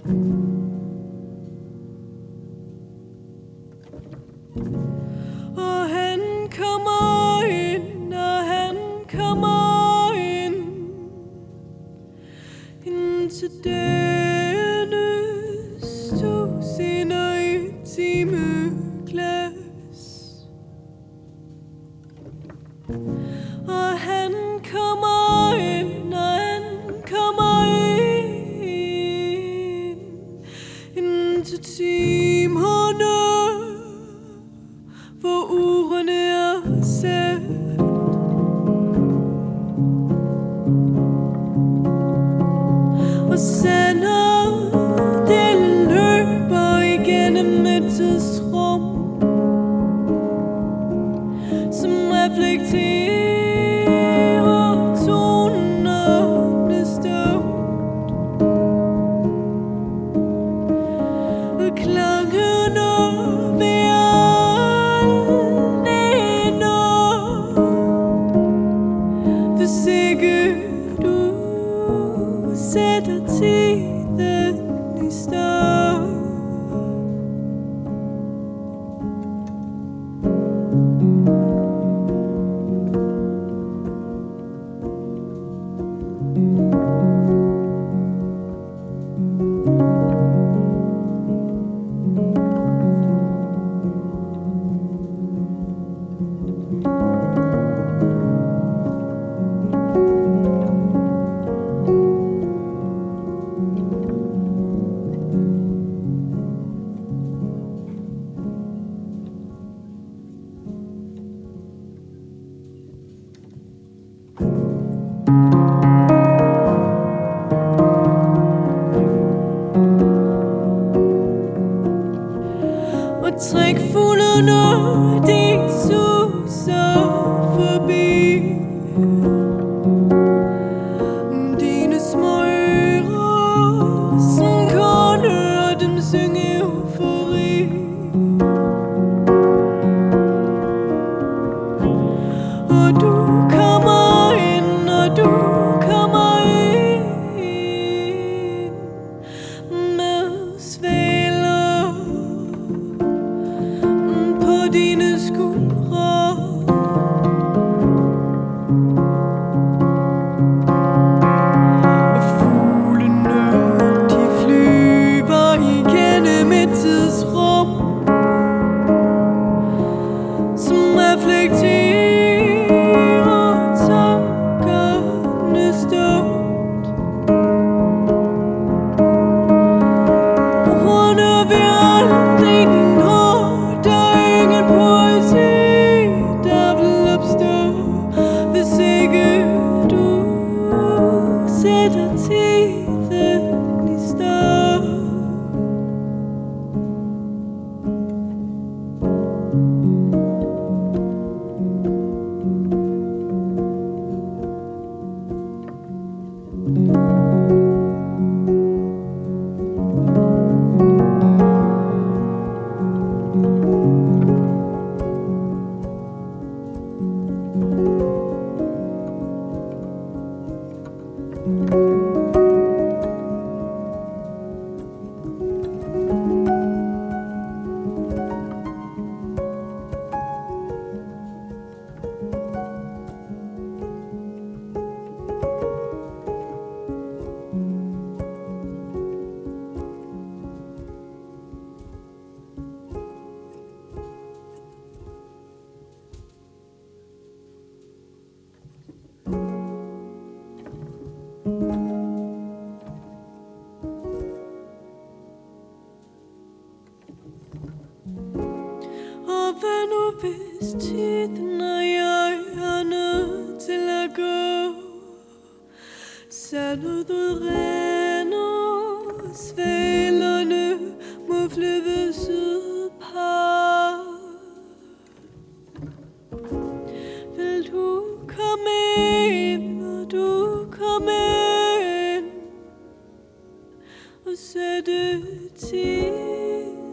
Og han kommer ind, og han kommer ind til denne stusin og intime glas. Og han kommer ind, og han kommer ind til timerne, hvor urene er sat. Og sender det løber igennem et tidsrum, som reflekterer tonen og bestemt. Og klangene ved hvis ikke du sætter tiden i stå. Og trækfuglene, de suser forbi. Dine små ører, som kun hører dem synge eufori. Og du kommer ind, og du kommer ind med svaler på dine skuldre. Og fuglene, de flyver igennem et tidsrum, som reflekterer tankerne stumt. Ordene vil aldrig nå, der er ingen poesi, der vil opstå, hvis ikke du sætter tiden i stå. Og hvad nu hvis tiden og jeg er nødt til at gå? Sandet udrender, svalerne må flyve sydpå. Vil du komme ind, og du komme ind og sætte tiden